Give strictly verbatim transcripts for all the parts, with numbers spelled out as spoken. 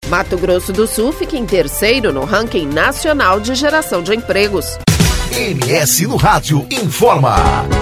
Mato Grosso do Sul fica em terceiro no ranking nacional de geração de empregos. M S no Rádio informa.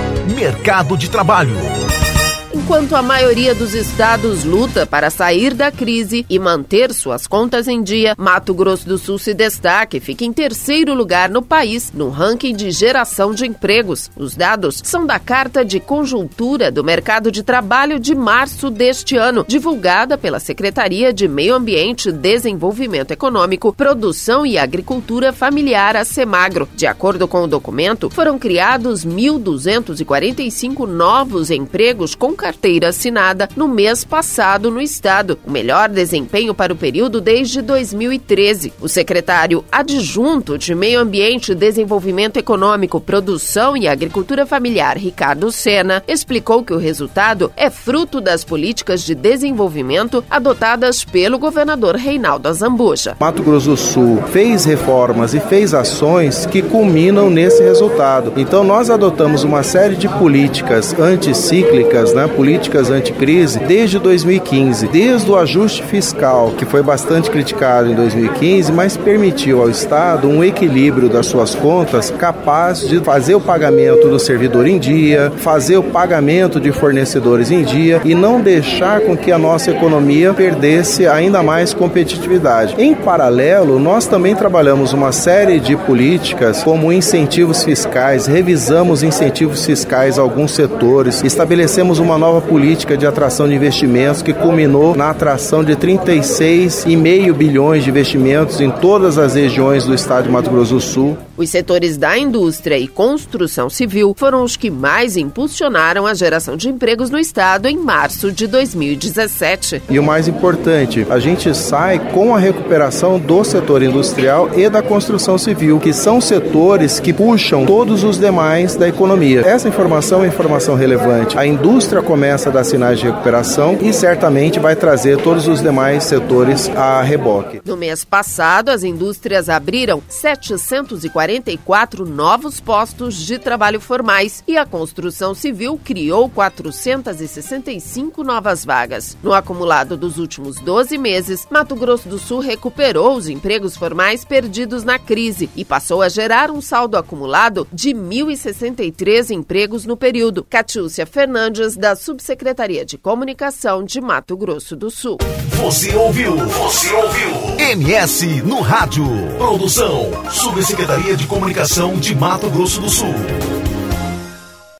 Mercado de trabalho. Enquanto a maioria dos estados luta para sair da crise e manter suas contas em dia, Mato Grosso do Sul se destaca e fica em terceiro lugar no país no ranking de geração de empregos. Os dados são da Carta de Conjuntura do Mercado de Trabalho de março deste ano, divulgada pela Secretaria de Meio Ambiente, Desenvolvimento Econômico, Produção e Agricultura Familiar, a Semagro. De acordo com o documento, foram criados mil duzentos e quarenta e cinco novos empregos com carteira assinada no mês passado no estado, o melhor desempenho para o período desde dois mil e treze. O secretário adjunto de Meio Ambiente, Desenvolvimento Econômico, Produção e Agricultura Familiar, Ricardo Sena, explicou que o resultado é fruto das políticas de desenvolvimento adotadas pelo governador Reinaldo Azambuja. Mato Grosso do Sul fez reformas e fez ações que culminam nesse resultado. Então nós adotamos uma série de políticas anticíclicas, né? Políticas anticrise desde dois mil e quinze, desde o ajuste fiscal, que foi bastante criticado em dois mil e quinze, mas permitiu ao Estado um equilíbrio das suas contas capaz de fazer o pagamento do servidor em dia, fazer o pagamento de fornecedores em dia e não deixar com que a nossa economia perdesse ainda mais competitividade. Em paralelo, nós também trabalhamos uma série de políticas como incentivos fiscais, revisamos incentivos fiscais a alguns setores, estabelecemos uma nova política de atração de investimentos que culminou na atração de trinta e seis vírgula cinco bilhões de investimentos em todas as regiões do estado de Mato Grosso do Sul. Os setores da indústria e construção civil foram os que mais impulsionaram a geração de empregos no estado em março de dois mil e dezessete. E o mais importante, a gente sai com a recuperação do setor industrial e da construção civil, que são setores que puxam todos os demais da economia. Essa informação é informação relevante. A indústria começa a dar sinais de recuperação e certamente vai trazer todos os demais setores a reboque. No mês passado, as indústrias abriram setecentos e quarenta e quatro novos postos de trabalho formais e a construção civil criou quatrocentas e sessenta e cinco novas vagas. No acumulado dos últimos doze meses, Mato Grosso do Sul recuperou os empregos formais perdidos na crise e passou a gerar um saldo acumulado de mil e sessenta e três empregos no período. Catiúcia Fernandes, da Subsecretaria de Comunicação de Mato Grosso do Sul. Você ouviu? Você ouviu? M S no Rádio. Produção, Subsecretaria de Comunicação de Mato Grosso do Sul.